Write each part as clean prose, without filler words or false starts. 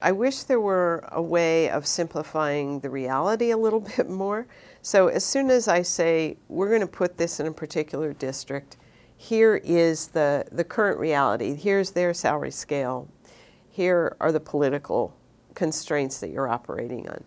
I wish there were a way of simplifying the reality a little bit more. So as soon as I say, we're going to put this in a particular district, here is the current reality, here's their salary scale, here are the political constraints that you're operating on,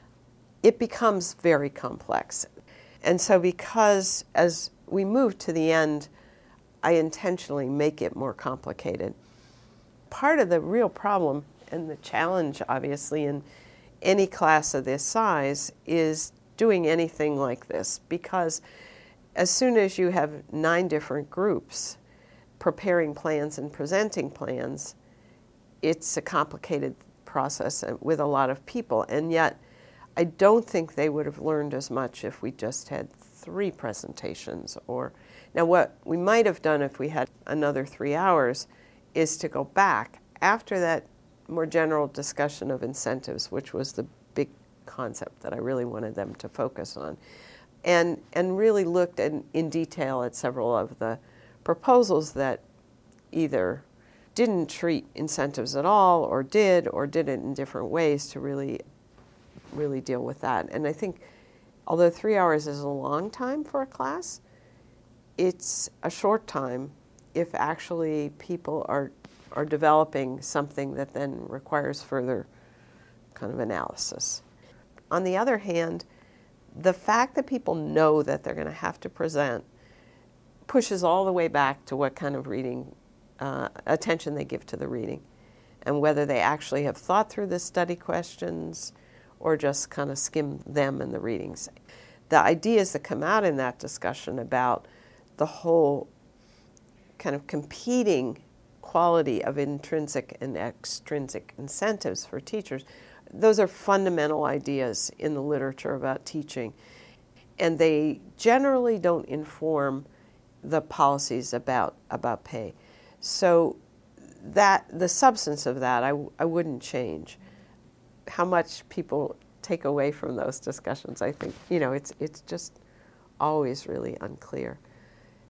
it becomes very complex. And so because as we move to the end, I intentionally make it more complicated. Part of the real problem and the challenge, obviously, in any class of this size is doing anything like this, because as soon as you have 9 different groups preparing plans and presenting plans, it's a complicated process with a lot of people. And yet, I don't think they would have learned as much if we just had 3 presentations. Now, what we might have done if we had another 3 hours is to go back after that more general discussion of incentives, which was the big concept that I really wanted them to focus on, and really looked in detail at several of the proposals that either didn't treat incentives at all or did it in different ways to really deal with that. And I think although 3 hours is a long time for a class, it's a short time if actually people are developing something that then requires further kind of analysis. On the other hand, the fact that people know that they're going to have to present pushes all the way back to what kind of reading attention they give to the reading, and whether they actually have thought through the study questions or just kind of skim them in the readings. The ideas that come out in that discussion about the whole kind of competing quality of intrinsic and extrinsic incentives for teachers, those are fundamental ideas in the literature about teaching, and they generally don't inform the policies about pay. So that the substance of that I wouldn't change. How much people take away from those discussions, I think, it's just always really unclear.